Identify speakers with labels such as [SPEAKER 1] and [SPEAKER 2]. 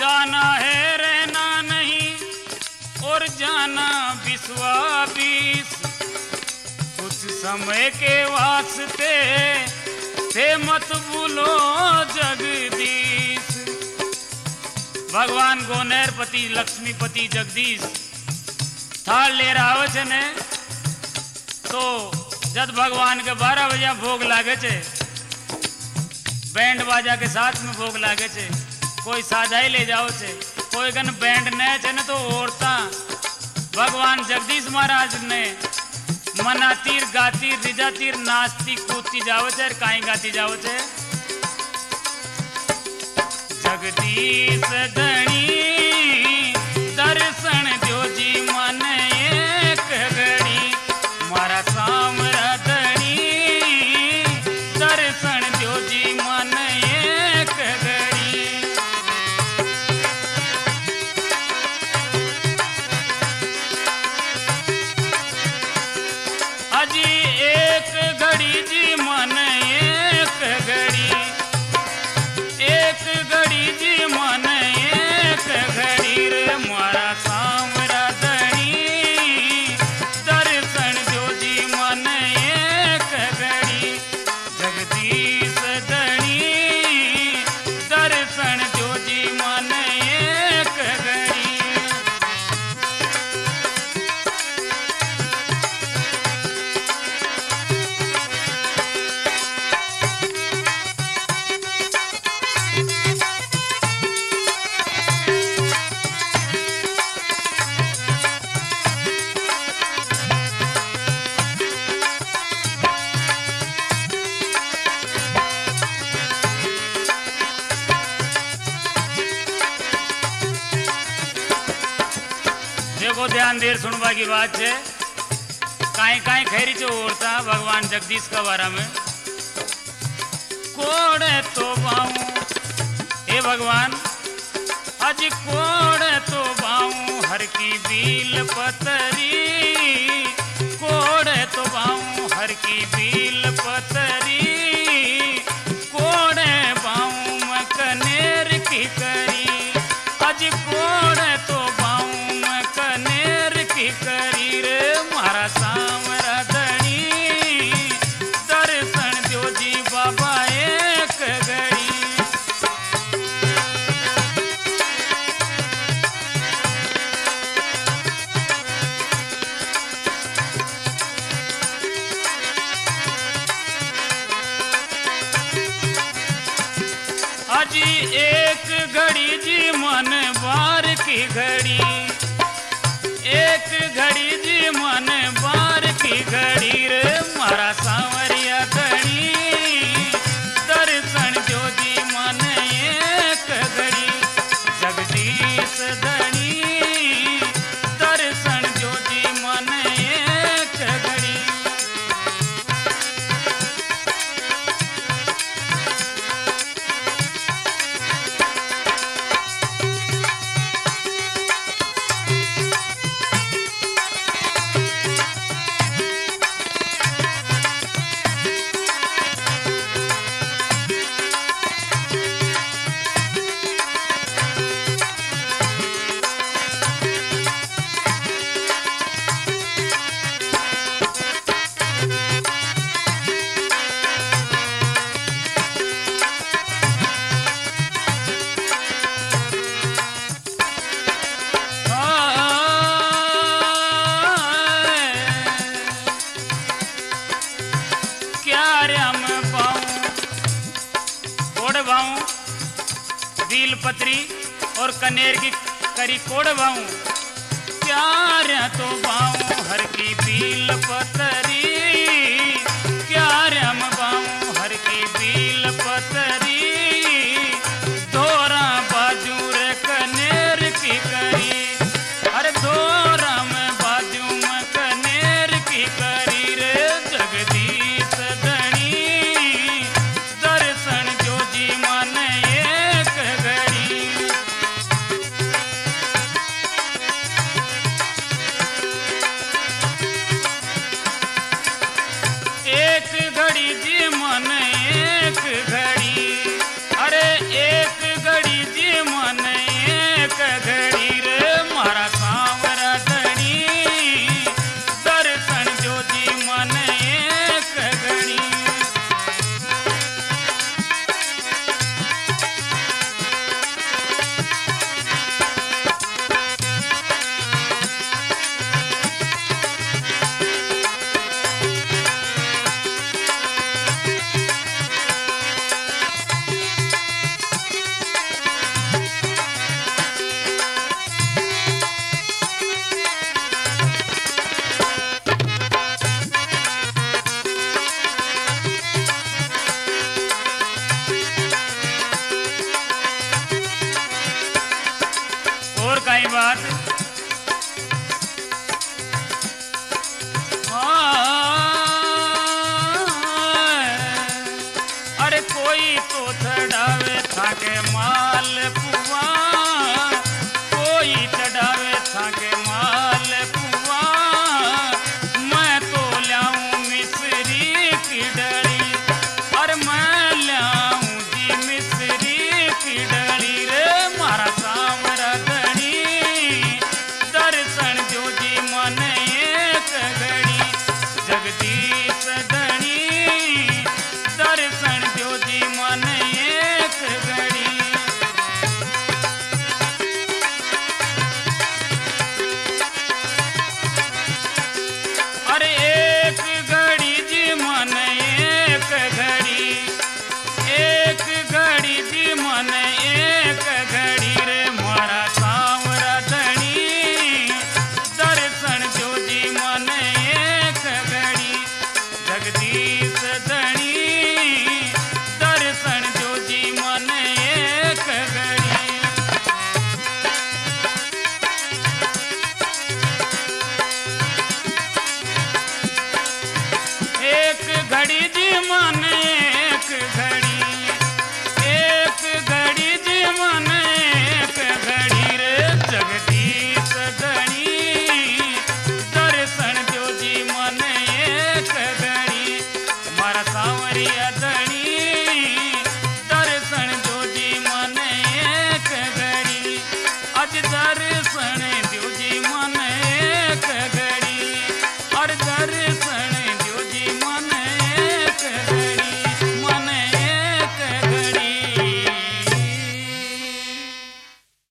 [SPEAKER 1] जाना है रहना नहीं और जाना विश्वास, कुछ समय के वास्ते थे मत भूलो जगदीश। भगवान गोनेरपति लक्ष्मीपति जगदीश थाल ले रहा छे तो जब भगवान के 12 बजे भोग लागे छे, बैंड बाजा के साथ में भोग लागे छे, कोई साजाई ले जाओ छे, कोई गन बैंड ने छे न तो औरता भगवान जगदीश महाराज ने मनातीर गातीर रिजातीर नाचती कूदती जाओ छे, काई गाती जाओ छे। जगदीश धणी दर्शन दो जी मन एक घड़ी, मारा सामरा धणी दर्शन दो जी मन एक घड़ी। अजी एक घड़ी जी मन एक घड़ी, एक घड़ी जी मन एक घड़ी रे, मारा सामरा धणी दर्शन दो जी मन एक घड़ी। जगदीश धणी दर्शन दो जी मन एक घड़ी। देखो ध्यान देर सुनवा की बात है, काई काई खैरी चो औरता भगवान जगदीश का बारा में कोड़े तो बाऊं हे भगवान, अज कोड़े तो बाऊं हर की बील पतरी, कोड़े तो बाऊं हर की बील पतरी, कोड़े बाऊं मकनेर की करी, अज कोड़े तो बाऊं मकनेर की करी रे, मारा सामरा धणी दर्शन दो जी बाबा एक घड़ी। अजी एक घड़ी जी मन बार की घड़ी, एक घड़ी जी मन बार की घड़ी रे, मारा सांवरिया धणी दर्शन दो जी मन एक घड़ी। जगदीश धणी दर्शन दो जी मन एक घड़ी। बील पतरी और कनेर की करी कोड़ बाऊं, प्यार तो बाऊं हर की बील पतरी, प्यार हम बाऊं हर की बील पतरी, दोरा बाजू रे कनेर की करी, अरे दोरा में बाजू में कनेर की करी रे। जगदीश धणी दर्शन जो जी मन एक घड़ी। वाली बात। अरे कोई तो चढ़ावे थाके माल